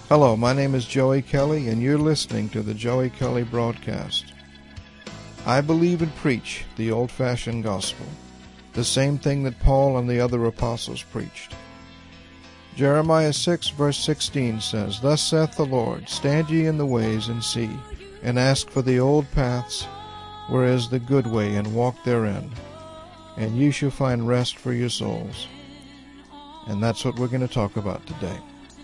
Hello, my name is Joey Kelly, and you're listening to the Joey Kelly Broadcast. I believe and preach the old-fashioned gospel, the same thing that Paul and the other apostles preached. Jeremiah 6, verse 16 says, "Thus saith the Lord, stand ye in the ways and see, and ask for the old paths, where is the good way, and walk therein, and ye shall find rest for your souls." And that's what we're going to talk about today.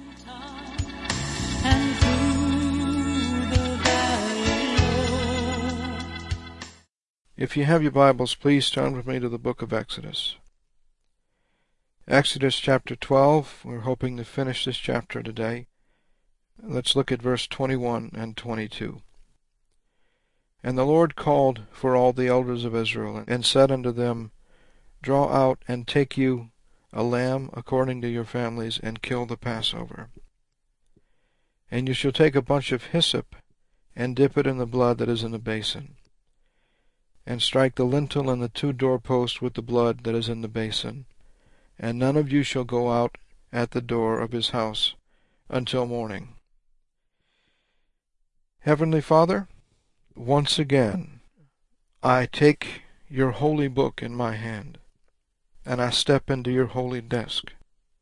If you have your Bibles, please turn with me to the book of Exodus. Exodus chapter 12. We're hoping to finish this chapter today. Let's look at verse 21 and 22. "And the Lord called for all the elders of Israel, and said unto them, Draw out and take you a lamb according to your families, and kill the Passover. And you shall take a bunch of hyssop, and dip it in the blood that is in the basin, and strike the lintel and the 2 doorposts with the blood that is in the basin. And none of you shall go out at the door of his house until morning." Heavenly Father, once again, I take your holy book in my hand, and I step into your holy desk.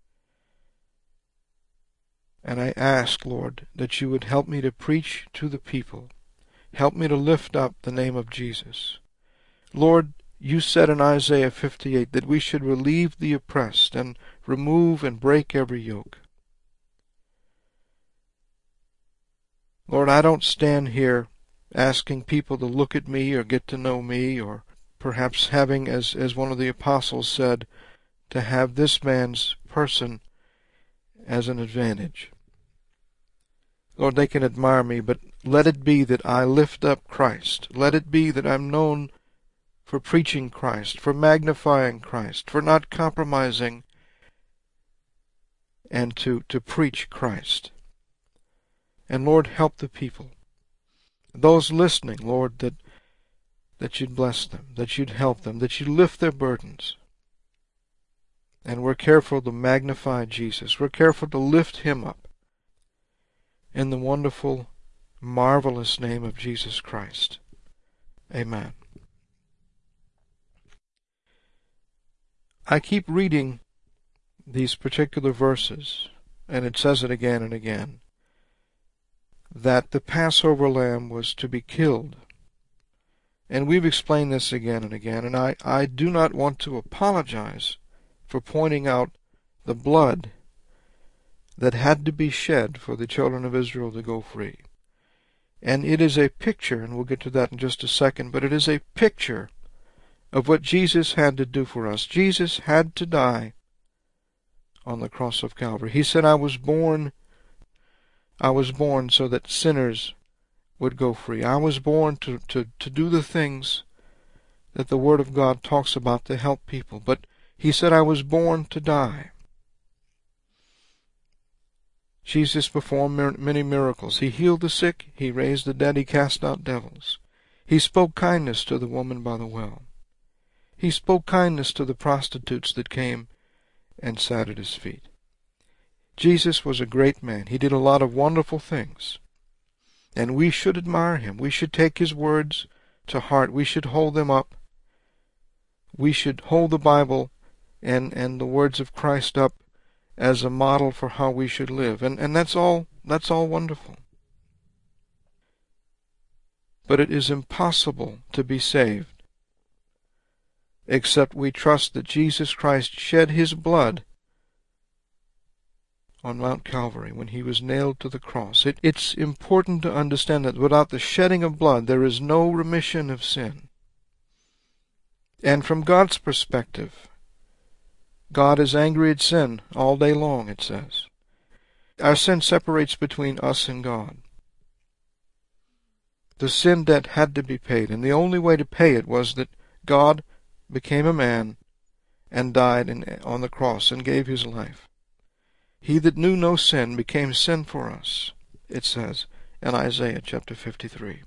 And I ask, Lord, that you would help me to preach to the people. Help me to lift up the name of Jesus. Lord, you said in Isaiah 58 that we should relieve the oppressed and remove and break every yoke. Lord, I don't stand here asking people to look at me or get to know me, or perhaps having, as one of the apostles said, to have this man's person as an advantage. Lord, they can admire me, but let it be that I lift up Christ. Let it be that I'm known for preaching Christ, for magnifying Christ, for not compromising, and to preach Christ. And Lord, help the people. Those listening, Lord, that you'd bless them, that you'd help them, that you'd lift their burdens. And we're careful to magnify Jesus. We're careful to lift him up in the wonderful, marvelous name of Jesus Christ. Amen. I keep reading these particular verses, and it says it again and again, that the Passover lamb was to be killed. And we've explained this again and again, and I do not want to apologize for pointing out the blood that had to be shed for the children of Israel to go free. And it is a picture, and we'll get to that in just a second, but it is a picture of what Jesus had to do for us. Jesus had to die on the cross of Calvary. He said, I was born so that sinners would go free. I was born to do the things that the Word of God talks about to help people. But he said, I was born to die. Jesus performed many miracles. He healed the sick. He raised the dead. He cast out devils. He spoke kindness to the woman by the well. He spoke kindness to the prostitutes that came and sat at his feet. Jesus was a great man. He did a lot of wonderful things. And we should admire him. We should take his words to heart. We should hold them up. We should hold the Bible and the words of Christ up as a model for how we should live. And that's all wonderful. But it is impossible to be saved except we trust that Jesus Christ shed his blood on Mount Calvary when he was nailed to the cross. It's important to understand that without the shedding of blood, there is no remission of sin. And from God's perspective, God is angry at sin all day long, it says. Our sin separates between us and God. The sin debt had to be paid, and the only way to pay it was that God became a man and died on the cross and gave his life. He that knew no sin became sin for us, it says in Isaiah chapter 53.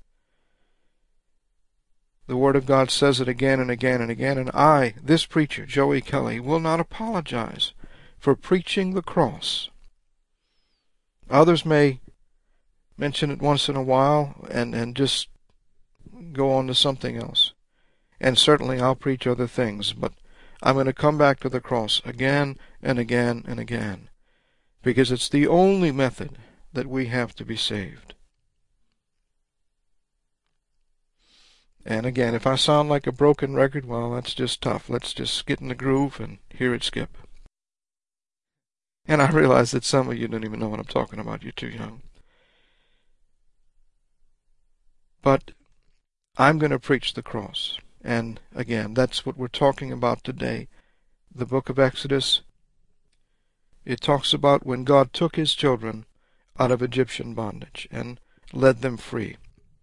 The Word of God says it again and again and again, and I, this preacher, Joey Kelly, will not apologize for preaching the cross. Others may mention it once in a while and just go on to something else. And certainly I'll preach other things, but I'm going to come back to the cross again and again and again, because it's the only method that we have to be saved. And again, if I sound like a broken record, well, that's just tough. Let's just get in the groove and hear it skip. And I realize that some of you don't even know what I'm talking about. You're too young. But I'm going to preach the cross. And again, that's what we're talking about today. The book of Exodus, it talks about when God took his children out of Egyptian bondage and led them free.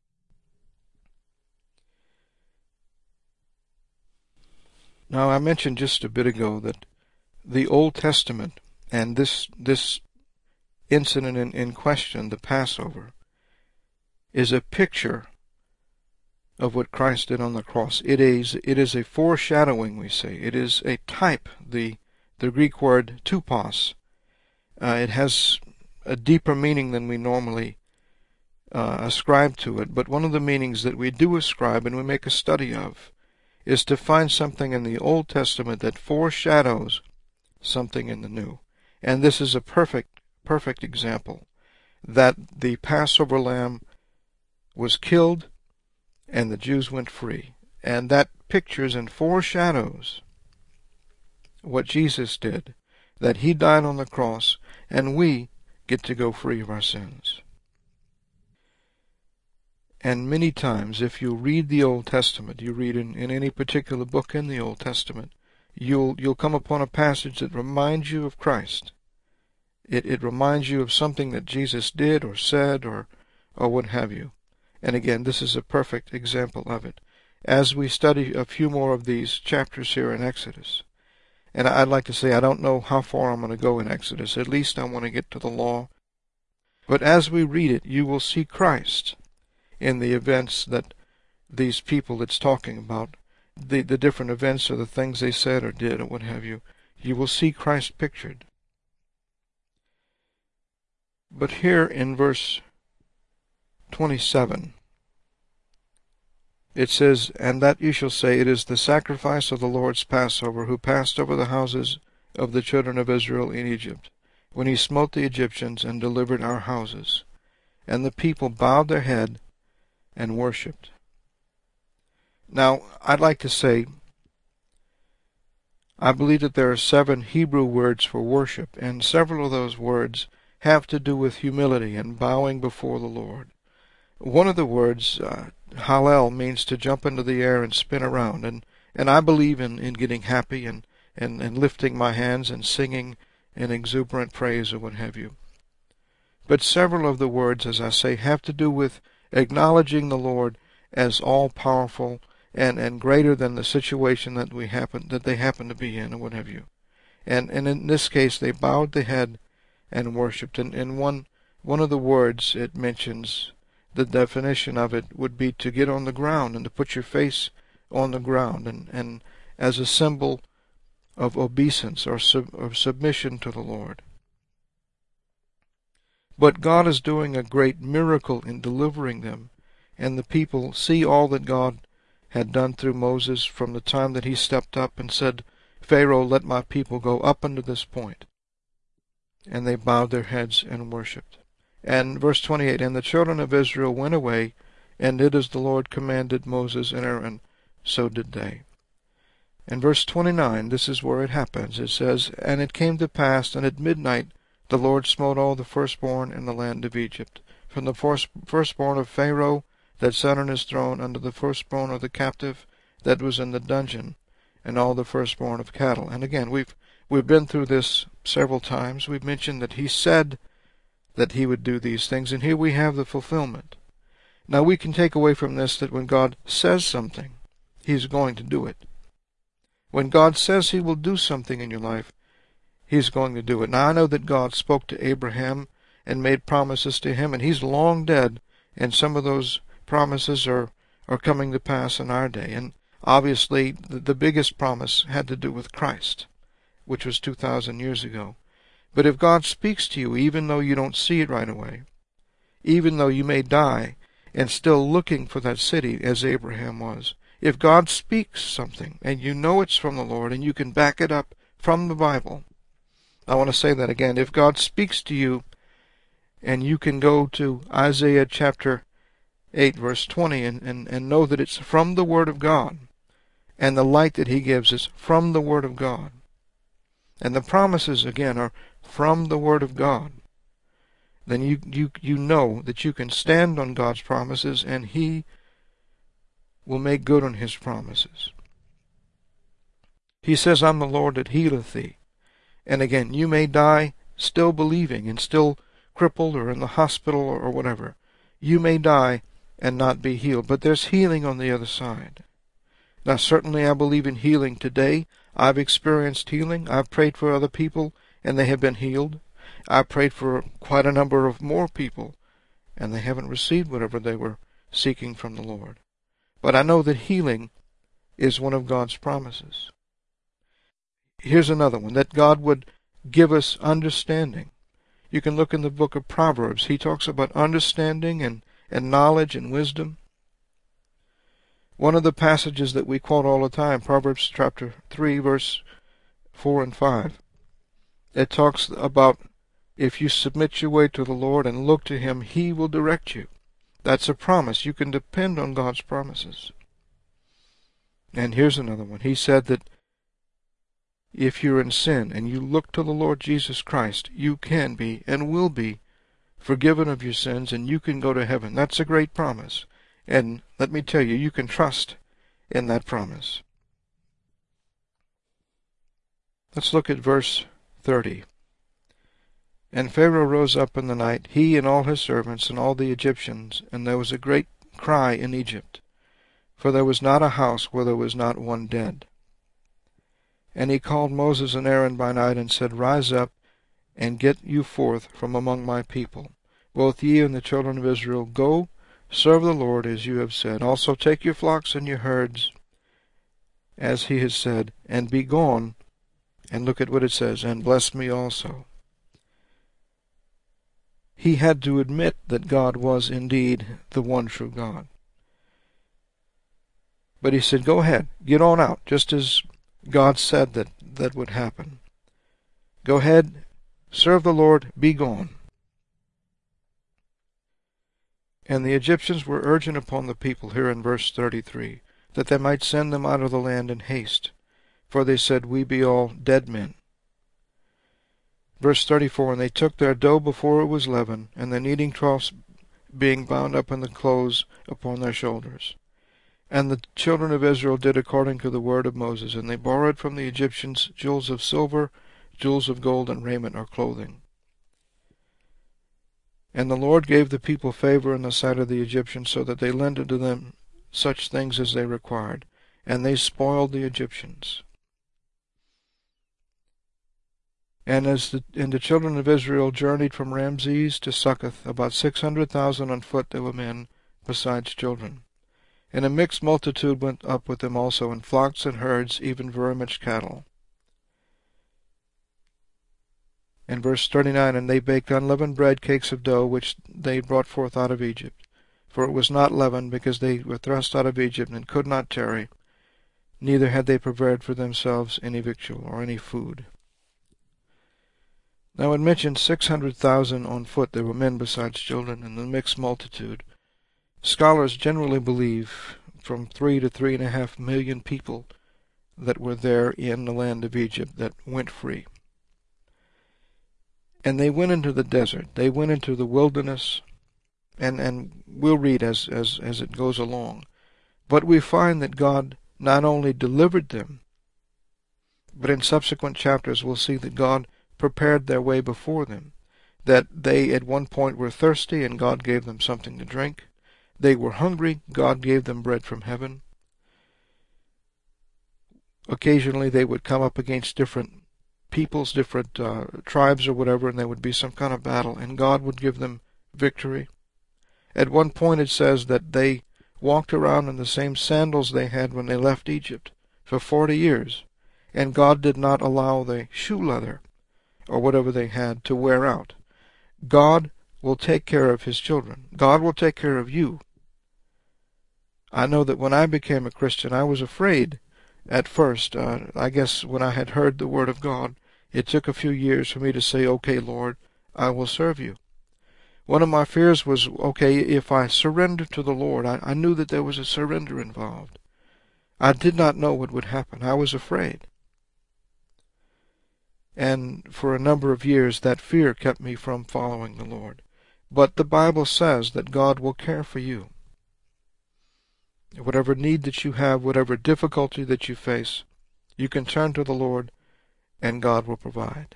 Now, I mentioned just a bit ago that the Old Testament and this incident in question, the Passover, is a picture of what Christ did on the cross. It is a foreshadowing, we say. It is a type, the Greek word tupos. It has a deeper meaning than we normally ascribe to it, but one of the meanings that we do ascribe and we make a study of is to find something in the Old Testament that foreshadows something in the New. And this is a perfect example, that the Passover lamb was killed and the Jews went free. And that pictures and foreshadows what Jesus did, that he died on the cross, and we get to go free of our sins. And many times, if you read the Old Testament, you read in any particular book in the Old Testament, you'll come upon a passage that reminds you of Christ. It reminds you of something that Jesus did or said or what have you. And again, this is a perfect example of it. As we study a few more of these chapters here in Exodus, and I'd like to say I don't know how far I'm going to go in Exodus. At least I want to get to the law. But as we read it, you will see Christ in the events that these people it's talking about, the different events or the things they said or did or what have you. You will see Christ pictured. But here in verse 27, it says, "And that you shall say, It is the sacrifice of the Lord's Passover, who passed over the houses of the children of Israel in Egypt, when he smote the Egyptians and delivered our houses. And the people bowed their head and worshipped." Now, I'd like to say, I believe that there are 7 Hebrew words for worship, and several of those words have to do with humility and bowing before the Lord. One of the words, Hallel, means to jump into the air and spin around, and I believe in getting happy and lifting my hands and singing in exuberant praise or what have you. But several of the words, as I say, have to do with acknowledging the Lord as all-powerful and greater than the situation that they happen to be in or what have you. And in this case, they bowed the head and worshipped. And in one of the words, it mentions, the definition of it would be to get on the ground and to put your face on the ground, and as a symbol of obeisance or submission to the Lord. But God is doing a great miracle in delivering them, and the people see all that God had done through Moses from the time that he stepped up and said, "Pharaoh, let my people go up unto this point." And they bowed their heads and worshipped. And verse 28, "And the children of Israel went away, and did as the Lord commanded Moses and Aaron, so did they." And verse 29, this is where it happens. It says, "And it came to pass, and at midnight the Lord smote all the firstborn in the land of Egypt, from the firstborn of Pharaoh that sat on his throne, unto the firstborn of the captive that was in the dungeon, and all the firstborn of cattle." And again, we've been through this several times. We've mentioned that he said that he would do these things, and here we have the fulfillment. Now we can take away from this that when God says something, he's going to do it. When God says he will do something in your life, he's going to do it. Now I know that God spoke to Abraham and made promises to him, and he's long dead, and some of those promises are coming to pass in our day. And obviously the biggest promise had to do with Christ, which was 2,000 years ago. But if God speaks to you, even though you don't see it right away, even though you may die and still looking for that city as Abraham was, if God speaks something and you know it's from the Lord and you can back it up from the Bible, I want to say that again. If God speaks to you and you can go to Isaiah chapter 8 verse 20 and know that it's from the Word of God, and the light that He gives is from the Word of God, and the promises again are from the Word of God, then you know that you can stand on God's promises and He will make good on His promises. He says, I'm the Lord that healeth thee. And again, you may die still believing and still crippled or in the hospital or whatever. You may die and not be healed, but there's healing on the other side. Now, certainly I believe in healing today. I've experienced healing. I've prayed for other people, and they have been healed. I've prayed for quite a number of more people, and they haven't received whatever they were seeking from the Lord. But I know that healing is one of God's promises. Here's another one, that God would give us understanding. You can look in the book of Proverbs. He talks about understanding and knowledge and wisdom. One of the passages that we quote all the time, Proverbs chapter 3, verse 4 and 5, it talks about if you submit your way to the Lord and look to Him, He will direct you. That's a promise. You can depend on God's promises. And here's another one. He said that if you're in sin and you look to the Lord Jesus Christ, you can be and will be forgiven of your sins, and you can go to heaven. That's a great promise. And let me tell you, you can trust in that promise. Let's look at verse 30. And Pharaoh rose up in the night, he and all his servants and all the Egyptians, and there was a great cry in Egypt, for there was not a house where there was not one dead. And he called Moses and Aaron by night and said, Rise up, and get you forth from among my people, both ye and the children of Israel. Go, serve the Lord as you have said. Also take your flocks and your herds, as he has said, and be gone. And look at what it says, and bless me also. He had to admit that God was indeed the one true God. But he said, go ahead, get on out, just as God said that would happen. Go ahead, serve the Lord, be gone. And the Egyptians were urgent upon the people, here in verse 33, that they might send them out of the land in haste, for they said, We be all dead men. Verse 34, And they took their dough before it was leavened, and the kneading troughs being bound up in the clothes upon their shoulders. And the children of Israel did according to the word of Moses, and they borrowed from the Egyptians jewels of silver, jewels of gold, and raiment or clothing. And the Lord gave the people favor in the sight of the Egyptians, so that they lent unto them such things as they required, and they spoiled the Egyptians. And the children of Israel journeyed from Ramses to Succoth, about 600,000 on foot there were men, besides children. And a mixed multitude went up with them also, in flocks and herds, even very much cattle. In verse 39, And they baked unleavened bread, cakes of dough, which they brought forth out of Egypt. For it was not leavened, because they were thrust out of Egypt, and could not tarry, neither had they prepared for themselves any victual, or any food. Now it mentions 600,000 on foot. There were men besides children, and the mixed multitude. Scholars generally believe from 3 to 3.5 million people that were there in the land of Egypt that went free. And they went into the desert. They went into the wilderness, and we'll read as it goes along. But we find that God not only delivered them, but in subsequent chapters we'll see that God prepared their way before them, that they at one point were thirsty and God gave them something to drink. They were hungry, God gave them bread from heaven. Occasionally they would come up against different peoples, different tribes or whatever, and there would be some kind of battle, and God would give them victory. At one point it says that they walked around in the same sandals they had when they left Egypt for 40 years, and God did not allow the shoe leather or whatever they had to wear out. God will take care of His children. God will take care of you. I know that when I became a Christian, I was afraid at first. I guess when I had heard the Word of God, it took a few years for me to say, okay, Lord, I will serve you. One of my fears was, okay, if I surrender to the Lord, I knew that there was a surrender involved. I did not know what would happen. I was afraid. And for a number of years, that fear kept me from following the Lord. But the Bible says that God will care for you. Whatever need that you have, whatever difficulty that you face, you can turn to the Lord and God will provide.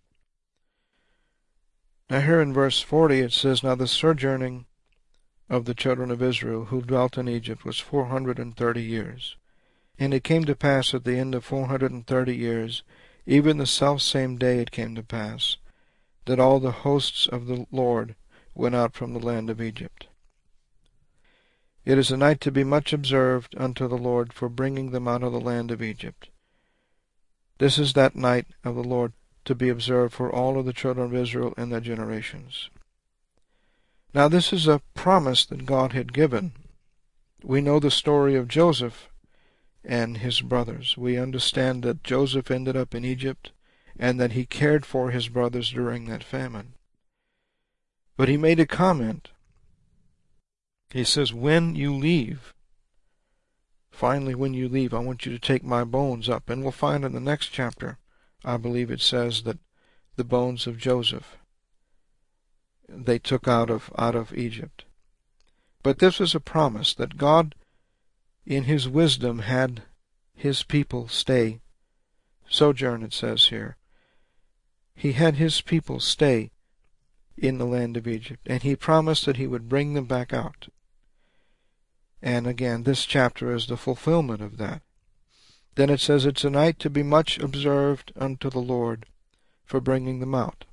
Now here in verse 40 it says, Now the sojourning of the children of Israel who dwelt in Egypt was 430 years. And it came to pass at the end of 430 years, even the selfsame day it came to pass, that all the hosts of the Lord went out from the land of Egypt. It is a night to be much observed unto the Lord for bringing them out of the land of Egypt. This is that night of the Lord to be observed for all of the children of Israel and their generations. Now this is a promise that God had given. We know the story of Joseph and his brothers. We understand that Joseph ended up in Egypt and that he cared for his brothers during that famine. But he made a comment. He says, when you leave, finally when you leave, I want you to take my bones up. And we'll find in the next chapter, I believe it says that the bones of Joseph they took out of Egypt. But this was a promise that God, in His wisdom, had His people sojourn, it says here. He had His people stay in the land of Egypt, and He promised that He would bring them back out. And again, this chapter is the fulfillment of that. Then it says, It's a night to be much observed unto the Lord for bringing them out.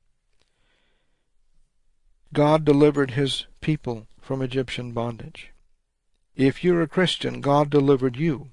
God delivered His people from Egyptian bondage. If you're a Christian, God delivered you.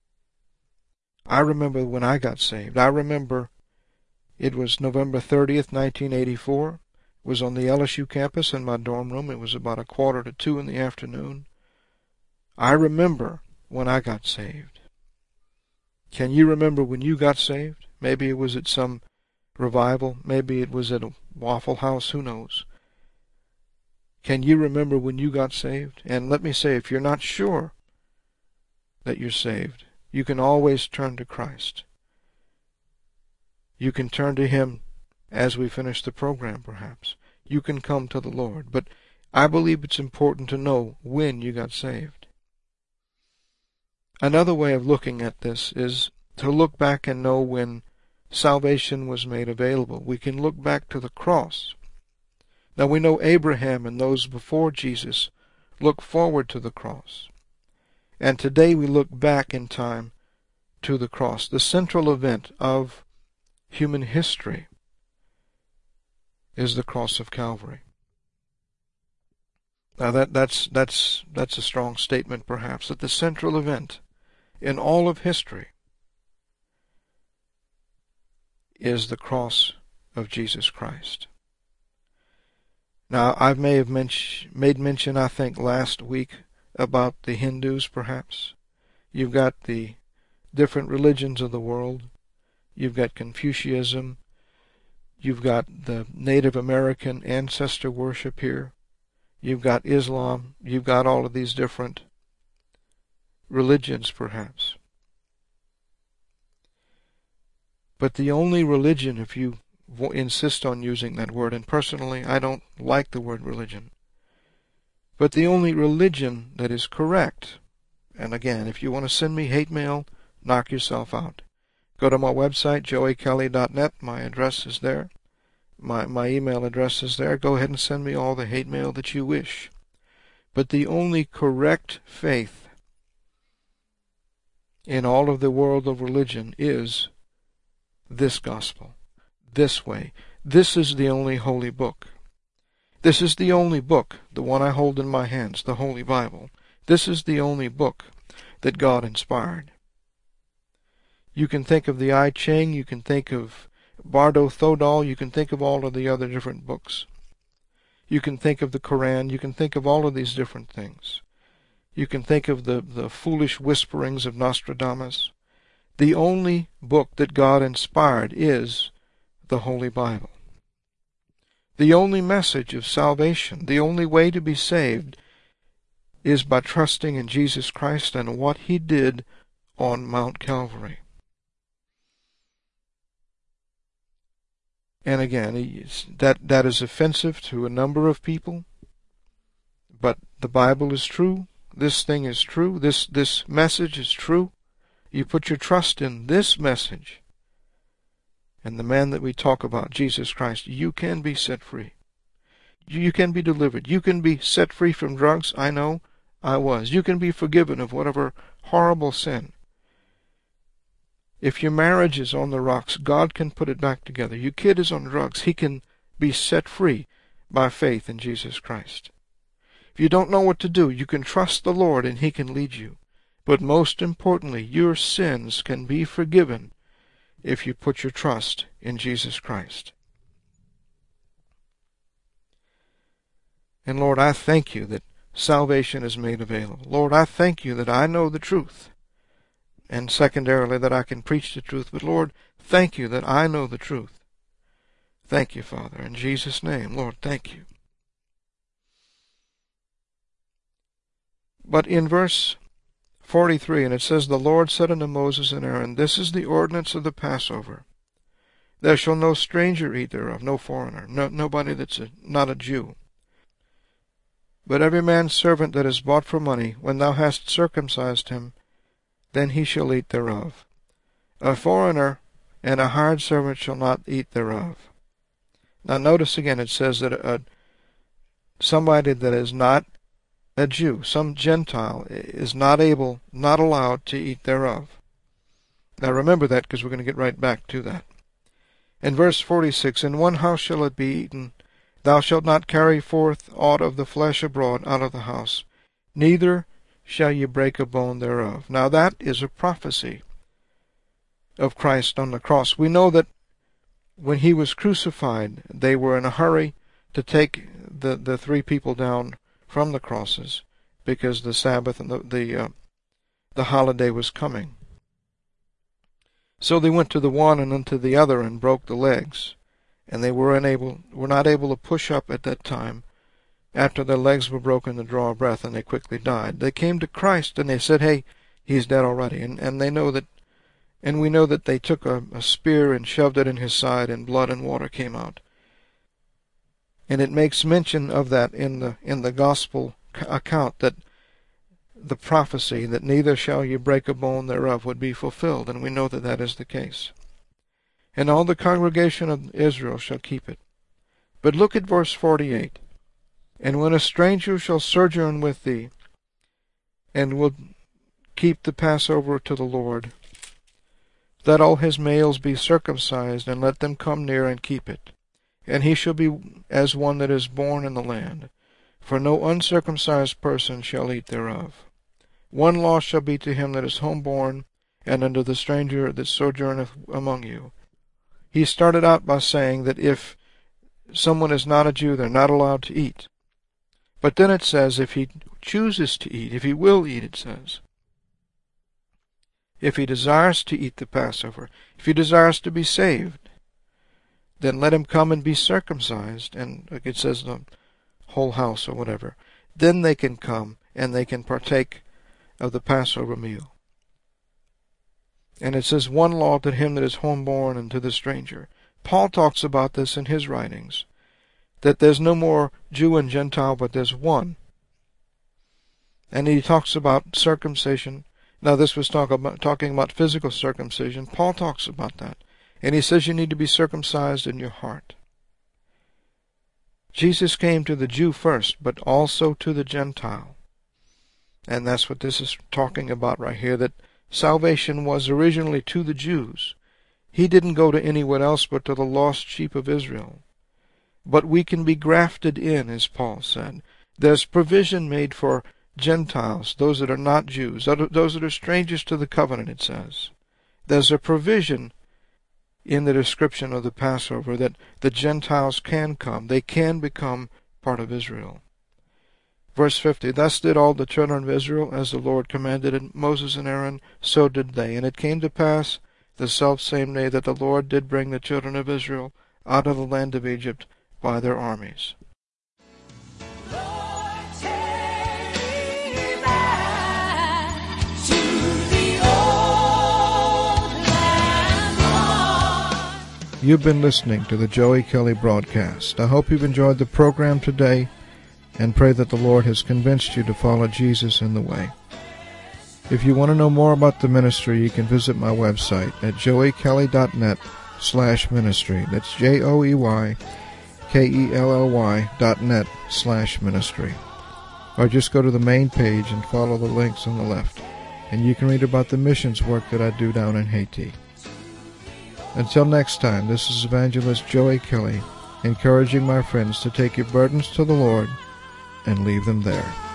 I remember when I got saved. I remember it was November 30th, 1984. It was on the LSU campus in my dorm room. It was about 1:45 in the afternoon. I remember when I got saved. Can you remember when you got saved? Maybe it was at some revival. Maybe it was at a Waffle House. Who knows? Can you remember when you got saved? And let me say, if you're not sure that you're saved, you can always turn to Christ. You can turn to Him as we finish the program, perhaps. You can come to the Lord. But I believe it's important to know when you got saved. Another way of looking at this is to look back and know when salvation was made available. We can look back to the cross. Now we know Abraham and those before Jesus look forward to the cross. And today we look back in time to the cross, the central event of human history is the cross of Calvary. Now that's a strong statement, perhaps, that the central event in all of history is the cross of Jesus Christ. Now, I may have made mention, I think, last week about the Hindus, perhaps. You've got the different religions of the world. You've got Confucianism. You've got the Native American ancestor worship here. You've got Islam. You've got all of these different religions, perhaps. But the only religion, if you insist on using that word, and personally I don't like the word religion, but the only religion that is correct, and again, if you want to send me hate mail, knock yourself out. Go to my website, joeykelly.net. My address is there. My email address is there. Go ahead and send me all the hate mail that you wish. But the only correct faith in all of the world of religion is this gospel, this way. This is the only holy book. This is the only book, the one I hold in my hands, the Holy Bible. This is the only book that God inspired. You can think of the I Ching, you can think of Bardo Thodol, you can think of all of the other different books. You can think of the Quran, you can think of all of these different things. You can think of the foolish whisperings of Nostradamus. The only book that God inspired is the Holy Bible. The only message of salvation, the only way to be saved, is by trusting in Jesus Christ and what He did on Mount Calvary. And again, that is offensive to a number of people, but the Bible is true. This thing is true. This message is true. You put your trust in this message and the man that we talk about, Jesus Christ, you can be set free. You can be delivered. You can be set free from drugs. I know I was. You can be forgiven of whatever horrible sin. If your marriage is on the rocks, God can put it back together. Your kid is on drugs. He can be set free by faith in Jesus Christ. If you don't know what to do, you can trust the Lord and He can lead you. But most importantly, your sins can be forgiven if you put your trust in Jesus Christ. And Lord, I thank You that salvation is made available. Lord, I thank You that I know the truth. And secondarily, that I can preach the truth. But Lord, thank You that I know the truth. Thank You, Father. In Jesus' name, Lord, thank You. But in verse 43, and it says, The Lord said unto Moses and Aaron, This is the ordinance of the Passover. There shall no stranger eat thereof, no foreigner, nobody that's not a Jew. But every man's servant that is bought for money, when thou hast circumcised him, then he shall eat thereof. A foreigner and a hired servant shall not eat thereof. Now notice again, it says that somebody that is not a Jew, some Gentile, is not allowed to eat thereof. Now remember that, because we're going to get right back to that. In verse 46, In one house shall it be eaten. Thou shalt not carry forth aught of the flesh abroad out of the house, neither shall ye break a bone thereof. Now that is a prophecy of Christ on the cross. We know that when He was crucified, they were in a hurry to take the three people down from the crosses, because the Sabbath and the holiday was coming. So they went to the one and unto the other and broke the legs, and they were not able to push up at that time. After their legs were broken to draw a breath, and they quickly died. They came to Christ and they said, Hey, He's dead already. And they know that, and we know that they took a spear and shoved it in His side, and blood and water came out. And it makes mention of that in the gospel account, that the prophecy that neither shall you break a bone thereof would be fulfilled, and we know that that is the case. And all the congregation of Israel shall keep it. But look at verse 48. And when a stranger shall sojourn with thee, and will keep the Passover to the Lord, let all his males be circumcised, and let them come near and keep it. And he shall be as one that is born in the land, for no uncircumcised person shall eat thereof. One law shall be to him that is homeborn, and unto the stranger that sojourneth among you. He started out by saying that if someone is not a Jew, they're not allowed to eat. But then it says if he chooses to eat, if he will eat, it says. If he desires to eat the Passover, if he desires to be saved, then let him come and be circumcised, and like it says the whole house or whatever. Then they can come and they can partake of the Passover meal. And it says, one law to him that is homeborn and to the stranger. Paul talks about this in his writings, that there's no more Jew and Gentile, but there's one. And he talks about circumcision. Now this was talking about physical circumcision. Paul talks about that. And he says you need to be circumcised in your heart. Jesus came to the Jew first, but also to the Gentile. And that's what this is talking about right here, that salvation was originally to the Jews. He didn't go to anyone else but to the lost sheep of Israel. But we can be grafted in, as Paul said. There's provision made for Gentiles, those that are not Jews, those that are strangers to the covenant, it says. There's a provision in the description of the Passover, that the Gentiles can come. They can become part of Israel. Verse 50, Thus did all the children of Israel, as the Lord commanded Moses and Aaron, so did they. And it came to pass the selfsame day that the Lord did bring the children of Israel out of the land of Egypt by their armies. You've been listening to the Joey Kelly broadcast. I hope you've enjoyed the program today and pray that the Lord has convinced you to follow Jesus in the way. If you want to know more about the ministry, you can visit my website at joeykelly.net/ministry. That's joeykelly.net/ministry. Or just go to the main page and follow the links on the left, and you can read about the missions work that I do down in Haiti. Until next time, this is Evangelist Joey Kelly, encouraging my friends to take your burdens to the Lord and leave them there.